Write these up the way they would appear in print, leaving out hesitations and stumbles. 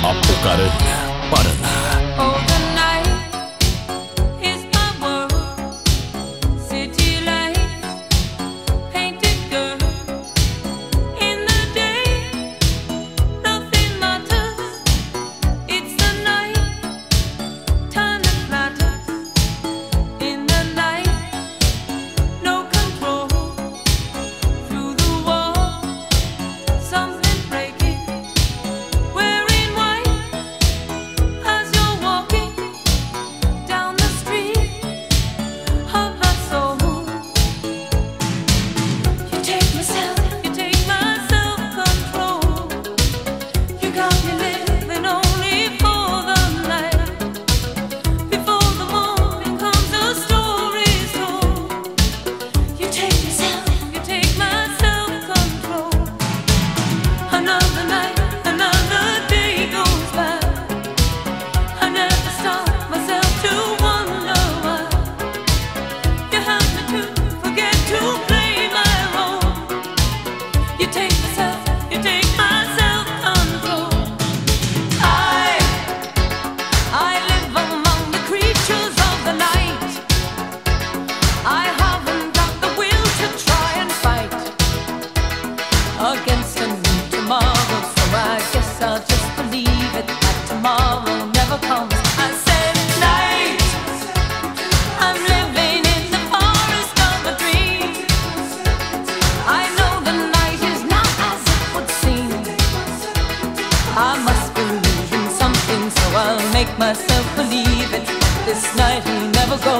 Apucarana, Paraná. Oh, the night is my world. City lights, painted girl. In the day, nothing matters. It's the night, time that matters. In the night, no control. Through the wall, something breaking. Wearing white as you're walking down the street of my soul. You take my self-control. You got me living only for the night. Before the morning comes, the story's told. You take my self-control. Another night, another day goes by. I never stop myself to wonder why. You help me to forget to play my role. You take my self-control. I live among the creatures of the night. I haven't got the will to try and fight against a new tomorrow, so I guess I'll just believe it that tomorrow never comes. I said night, I'm living in the forest of a dream. I know the night is not as it would seem. I must believe in something, so I'll make myself believe it. This night will never go.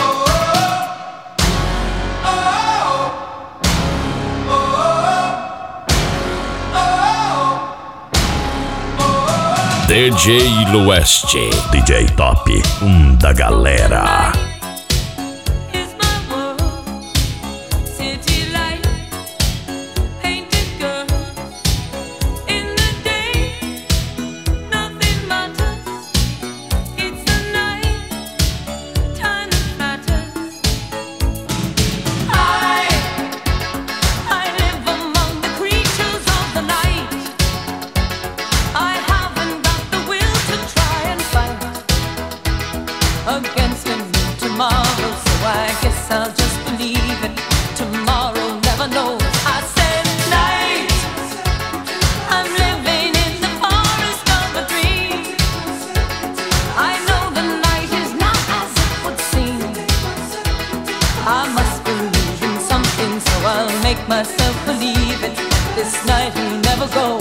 DJ Lueste, DJ Top, da galera. Is my world, city lights, painted girls. In the day, nothing matters. It's the night, time that matters. I live among the creatures of the night. I haven't got the will to try and fight against a new tomorrow, so I guess I'll just believe it. Tomorrow never knows. I said night, I'm living in the forest of a dream. I know the night is not as it would seem. I must believe in something, so I'll make myself believe it. This night will never go.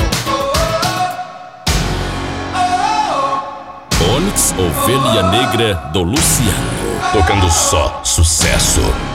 Onyx, Ovelha Negra do Luciano. Tocando só sucesso.